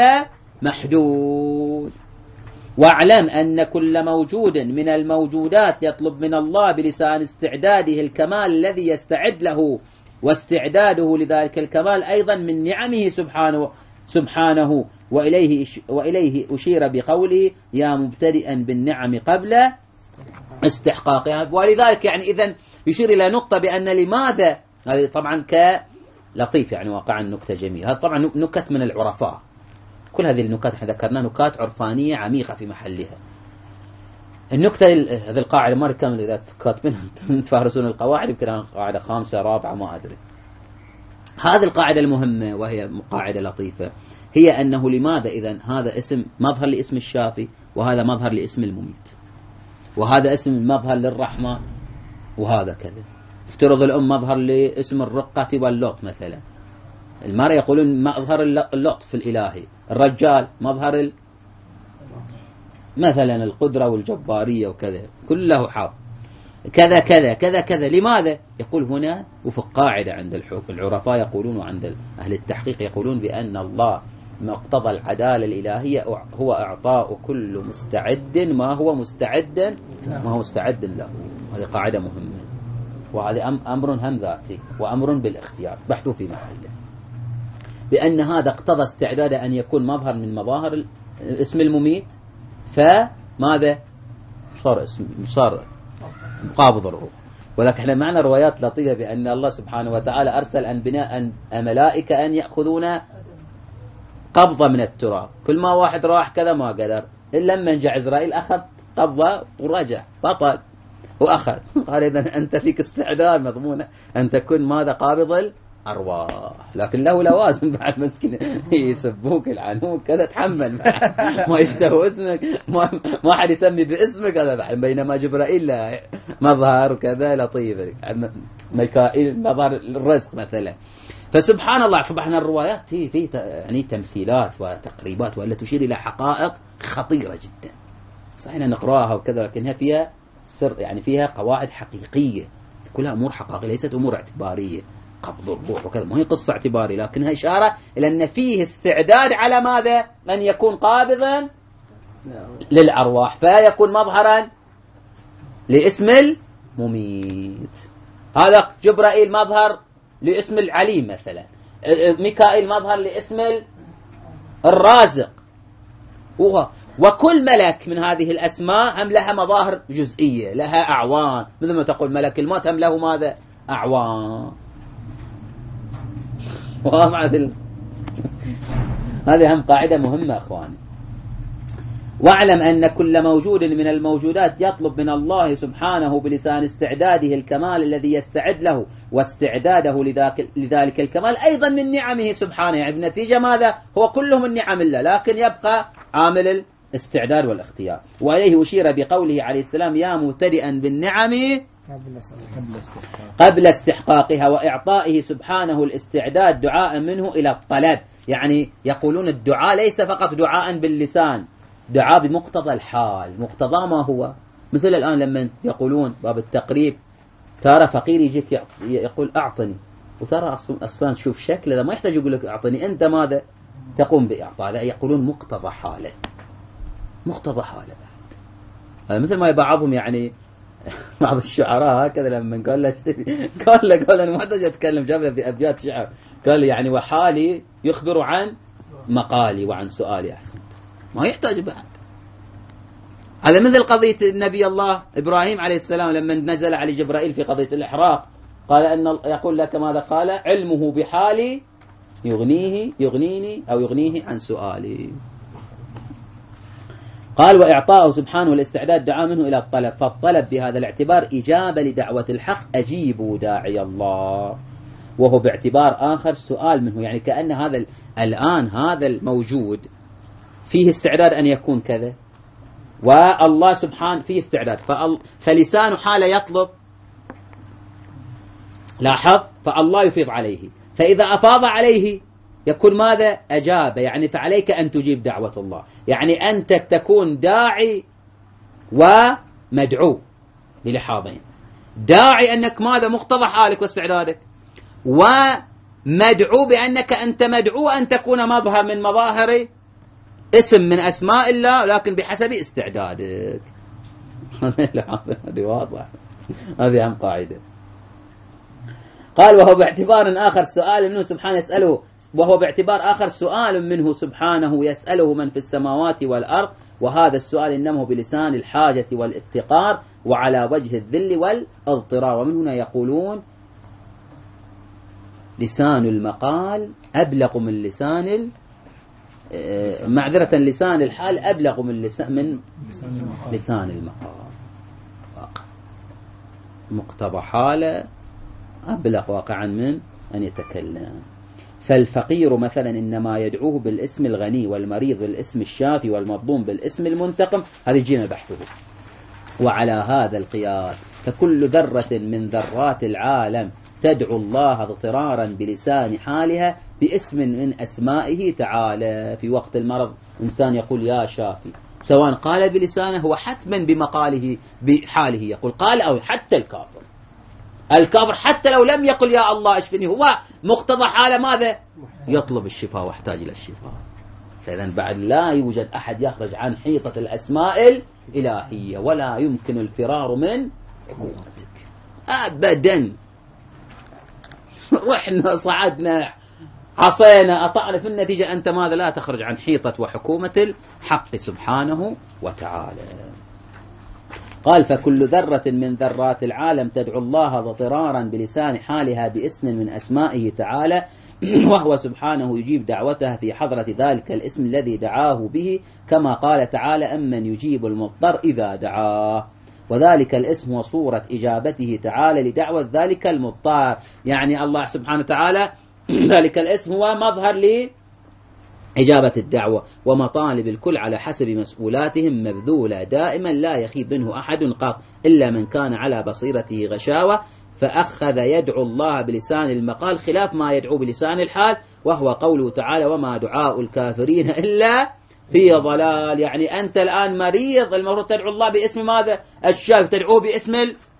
محدود، واعلم أن كل موجود من الموجودات يطلب من الله بلسان استعداده الكمال الذي يستعد له، واستعداده لذلك الكمال أيضا من نعمه سبحانه سبحانه وإليه وإليه أشير بقوله يا مبتدئا بالنعم قبل استحقاقها. ولذلك يعني إذن يشير إلى نقطة بأن لماذا، هذه طبعا كلطيف يعني واقعا نكتة جميلة، هذا طبعا نكت من العرفاء، كل هذه النكات احنا ذكرنا نكات عرفانية عميقة في محلها. النكتة هذه القاعدة ما كامل إذا كاتبينها تفارسون القواعد، يمكن قاعدة خامسة رابعة ما أدري. هذه القاعدة المهمة وهي قاعدة لطيفة، هي أنه لماذا إذن هذا اسم مظهر لاسم الشافي، وهذا مظهر لاسم المميت، وهذا اسم مظهر للرحمة، وهذا كذا. افترض الأم مظهر لاسم الرقة واللطف مثلا، المرأة يقولون مظهر اللطف الإلهي، الرجال مظهر ال... مثلا القدرة والجبارية وكذا، كله حظ كذا كذا كذا كذا. لماذا؟ يقول هنا وفق قاعدة عند العرفاء يقولون وعند أهل التحقيق يقولون بأن الله مقتضى العدالة الإلهية هو إعطاء كل مستعد ما هو مستعد ما هو مستعد له. هذه قاعدة مهمة، وهذا أمر هم ذاتي وأمر بالاختيار بحثوا في محله، بأن هذا اقتضى استعداد أن يكون مظهر من مظاهر اسم المميت، فماذا صار اسم صار قابض الروح. ولكن احنا معنا روايات لطيفة بأن الله سبحانه وتعالى أرسل أنبياء ملائكة أن يأخذون قبضة من التراب، كل ما واحد راح كذا ما قدر، إلا لما جاء إسرائيل أخذ قبضة ورجع بطل وأخذ. قال إذا أنت فيك استعداد مضمونة أن تكون ماذا قابض الأرواح، لكن له لوازم بعد مسكين يسبوك يلعنوك كذا تحمل ما يشتهوا اسمك، ما, ما حد يسمي باسمك هذا بعد. بينما جبرائيل لا مظهر كذا لطيف، ميكائيل مظهر الرزق مثلا. فسبحان الله صبحنا الروايات في في يعني تمثيلات وتقريبات ولا تشير إلى حقائق خطيرة جدا، صحيح نقراها وكذا لكنها فيها سر، يعني فيها قواعد حقيقية، كلها أمور حقيقية ليست أمور اعتبارية، قبض الروح وكذا ما هي قصة اعتبارية، لكنها إشارة إلى أن فيه استعداد على ماذا؟ أن يكون قابضا للأرواح، فيكون مظهرا لاسم المميت. هذا جبرائيل مظهر لاسم العليم مثلا، ميكائيل مظهر لاسم الرازق، وكل ملك من هذه الأسماء هم لها مظاهر جزئية، لها أعوان، مثل ما تقول ملك الموت هم له ماذا؟ أعوان. ومع هذه هم قاعدة مهمة أخواني. واعلم أن كل موجود من الموجودات يطلب من الله سبحانه بلسان استعداده الكمال الذي يستعد له واستعداده لذلك, لذلك الكمال أيضا من نعمه سبحانه. يعني بالنتيجة ماذا؟ هو كله من نعم الله، لكن يبقى عامل الاستعداد والاختيار. وإليه أشير بقوله عليه السلام: يا مبتدئا بالنعم قبل استحقاقها، وإعطائه سبحانه الاستعداد دعاء منه إلى الطلب. يعني يقولون الدعاء ليس فقط دعاء باللسان، دعاء بمقتضى الحال. مقتضى ما هو؟ مثل الآن لما يقولون باب التقريب، ترى فقير يجيك يقول أعطني، وترى أصلا شوف شكله ده ما يحتاج يقول لك أعطني، أنت ماذا تقوم بإعطاء؟ لا، يقولون مقتضى حاله، مقتضى حاله. مثل ما بعضهم يعني بعض الشعراء هكذا لما قال له قال له قال أنا ما أحتاج أتكلم، جاب في أبيات شعر قال لي يعني وحالي يخبر عن مقالي وعن سؤالي. أحسن، ما يحتاج بعد. هذا مثل قضية النبي الله إبراهيم عليه السلام لما نزل عليه جبرائيل في قضية الإحراق، قال أن يقول لك ماذا قال؟ علمه بحالي يغنيه يغنيني أو يغنيه عن سؤالي. قال وإعطاءه سبحانه الاستعداد دعا منه إلى الطلب، فالطلب بهذا الاعتبار إجابة لدعوة الحق: أجيبوا داعي الله، وهو باعتبار آخر سؤال منه. يعني كأن هذا الآن هذا الموجود فيه استعداد أن يكون كذا، والله سبحانه فيه استعداد، فلسان حاله يطلب، لاحظ، فالله يفيض عليه، فإذا أفاض عليه يكون ماذا؟ أجاب. يعني فعليك أن تجيب دعوة الله، يعني أنت تكون داعي ومدعو بلحاظين. داعي أنك ماذا؟ مقتضى حالك واستعدادك، ومدعو بأنك أنت مدعو أن تكون مظهر من مظاهر اسم من أسماء الله، لكن بحسب استعدادك. هذه واضح، هذه أهم قاعدة. قال وهو باعتبار آخر سؤال منه سبحانه يسأله وهو باعتبار آخر سؤال منه سبحانه يسأله من في السماوات والأرض، وهذا السؤال إنما بلسان الحاجة والافتقار وعلى وجه الذل والاضطرار. ومن هنا يقولون لسان المقال أبلغ من لسان ال... معذرة لسان الحال أبلغ من لسان من لسان المقال. مقتضى حاله أبلغ واقعا من أن يتكلم. فالفقير مثلا إنما يدعوه بالاسم الغني، والمريض بالاسم الشافي، والمظلوم بالاسم المنتقم. هذه جينا بحثه. وعلى هذا القياس فكل ذرة من ذرات العالم تدعو الله اضطرارا بلسان حالها باسم من أسمائه تعالى. في وقت المرض إنسان يقول يا شافي، سواء قال بلسانه هو حتما بمقاله بحاله يقول قال، أو حتى الكافر الكافر حتى لو لم يقل يا الله اشفني، هو مقتضى حاله ماذا؟ يطلب الشفاء واحتاج إلى الشفاء. فإذا بعد لا يوجد أحد يخرج عن حيطة الأسماء الإلهية، ولا يمكن الفرار من حكومتك أبدا. رحنا صعدنا عصينا أطعنا، في النتيجة أنت ماذا؟ لا تخرج عن حيطة وحكومة الحق سبحانه وتعالى. قال فكل ذرة من ذرات العالم تدعو الله اضطرارا بلسان حالها باسم من أسمائه تعالى، وهو سبحانه يجيب دعوتها في حضرة ذلك الاسم الذي دعاه به، كما قال تعالى أمن يجيب المضطر إذا دعاه. وذلك الاسم هو صورة إجابته تعالى لدعوة ذلك المضطر. يعني الله سبحانه وتعالى ذلك الاسم هو مظهر لإجابة الدعوة، ومطالب الكل على حسب مسؤولاتهم مبذولة دائما، لا يخيب منه أحد قط إلا من كان على بصيرته غشاوة، فأخذ يدعو الله بلسان المقال خلاف ما يدعو بلسان الحال، وهو قوله تعالى وما دعاء الكافرين إلا في ضلال. يعني أنت الآن مريض، المفروض تدعو الله باسم ماذا؟ الشافي، تدعوه باسم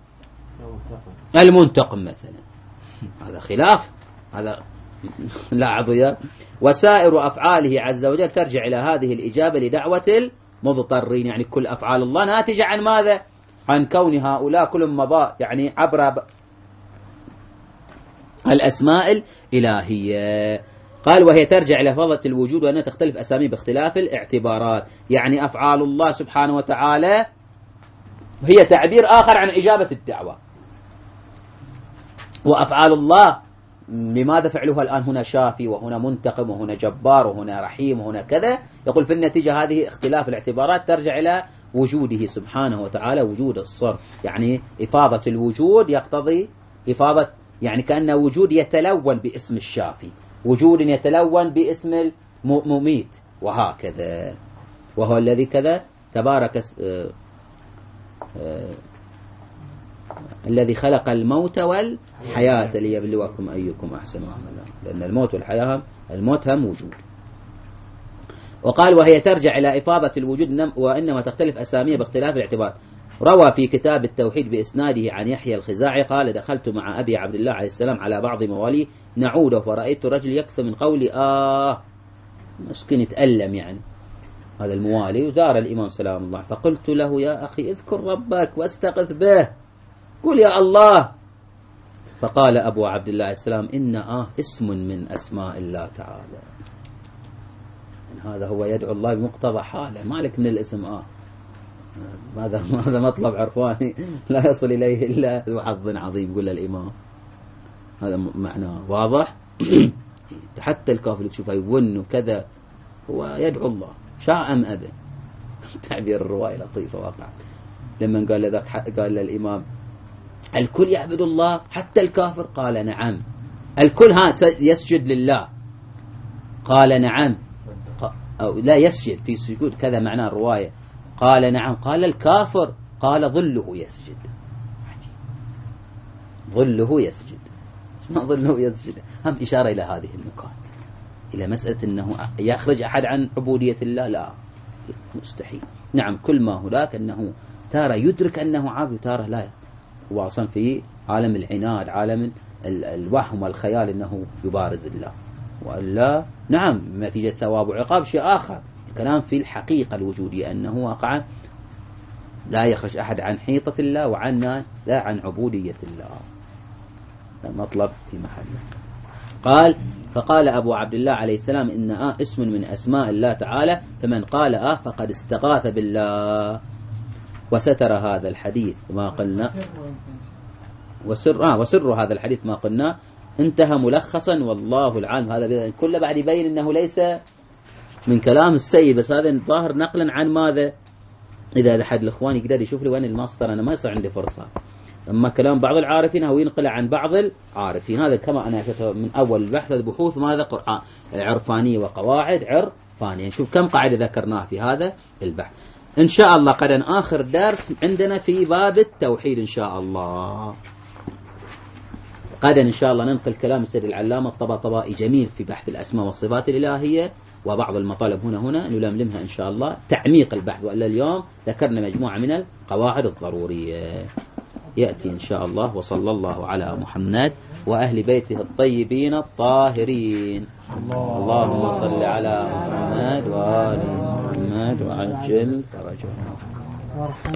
المنتقم مثلا. هذا خلاف، هذا لا عضية. وسائر أفعاله عز وجل ترجع إلى هذه الإجابة لدعوة المضطرين. يعني كل أفعال الله ناتجة عن ماذا؟ عن كون هؤلاء كلهم مضاء، يعني عبر الأسماء الإلهية. قال وهي ترجع إلى فضلة الوجود، وأنها تختلف أسامي باختلاف الاعتبارات. يعني أفعال الله سبحانه وتعالى هي تعبير آخر عن إجابة الدعوة، وأفعال الله لماذا فعلها الآن هنا شافي وهنا منتقم وهنا جبار وهنا رحيم وهنا كذا؟ يقول في النتيجة هذه اختلاف الاعتبارات ترجع إلى وجوده سبحانه وتعالى، وجود الصرف، يعني إفاضة الوجود يقتضي إفاضة، يعني كأن وجود يتلون باسم الشافي، وجود يتلون باسم المميت، وهكذا. وهو الذي كذا تبارك آه آه الذي خلق الموت والحياة ليبلوكم أيكم أحسن عملا، لأن الموت والحياة الموت هم وجود. وقال وهي ترجع إلى إفاضة الوجود وإنما تختلف أساميها باختلاف الاعتبار. روى في كتاب التوحيد بإسناده عن يحيى الخزاعي قال دخلت مع أبي عبد الله عليه السلام على بعض مواليه نعوده فرأيت رجل يكثر من قولي آه مسكين يتألم يعني هذا الموالي، وزار الإمام سلام الله فقلت له يا أخي اذكر ربك واستغث به، قل يا الله. فقال أبو عبد الله عليه السلام إن آه اسم من أسماء الله تعالى، هذا هو يدعو الله بمقتضى حاله، مالك من الاسم آه، هذا هذا مطلب عرفاني لا يصل إليه إلا ذو حظ عظيم، يقول الإمام هذا معناه واضح. حتى الكافر تشوفه يون وكذا هو يدعو الله شاء أم أبى. تعبير الرواية لطيفة واقع. لما قال لذاك قال للإمام الكل يعبد الله حتى الكافر؟ قال نعم. الكل ها يسجد لله؟ قال نعم. أو لا يسجد في سجود كذا معناه الرواية. قال نعم. قال الكافر؟ قال ظله يسجد. ظله يسجد، ما ظله يسجد، هم إشارة إلى هذه النقاط، إلى مسألة أنه يخرج أحد عن عبودية الله، لا مستحيل. نعم كل ما هناك أنه تارة يدرك أنه عابد، تارة لا، هو أصلا في عالم العناد، عالم الوهم والخيال أنه يبارز الله، وإلا نعم نتيجة ثواب وعقاب شيء آخر. الكلام في الحقيقة الوجودية أنه واقعا لا يخرج أحد عن حيطة الله وعن لا عن عبودية الله، مطلب في محله. قال فقال أبو عبد الله عليه السلام إن آه اسم من أسماء الله تعالى، فمن قال آه فقد استغاث بالله. وستر هذا الحديث ما قلنا، وسر آه وسر هذا الحديث ما قلنا انتهى ملخصا والله العالم. هذا كله بعد يبين أنه ليس من كلام السيد، بس هذا ظاهر نقلا عن ماذا؟ إذا أحد الإخوان يقدر يشوف لي وين الماستر، أنا ما يصير عندي فرصة. أما كلام بعض العارفين هو ينقل عن بعض العارفين، هذا كما أنا شفته من أول البحث البحوث ماذا قرآن عرفانية وقواعد عرفانية. نشوف كم قاعدة ذكرناها في هذا البحث. إن شاء الله غدا آخر درس عندنا في باب التوحيد إن شاء الله. غدا إن شاء الله ننقل كلام السيد العلامة الطباطبائي جميل في بحث الأسماء والصفات الإلهية، وبعض المطالب هنا هنا نلملمها إن شاء الله، تعميق البحث. وإلا اليوم ذكرنا مجموعة من القواعد الضرورية. يأتي إن شاء الله. وصلى الله على محمد وأهل بيته الطيبين الطاهرين. اللهم صل على محمد وآل محمد وعجل فرجهم.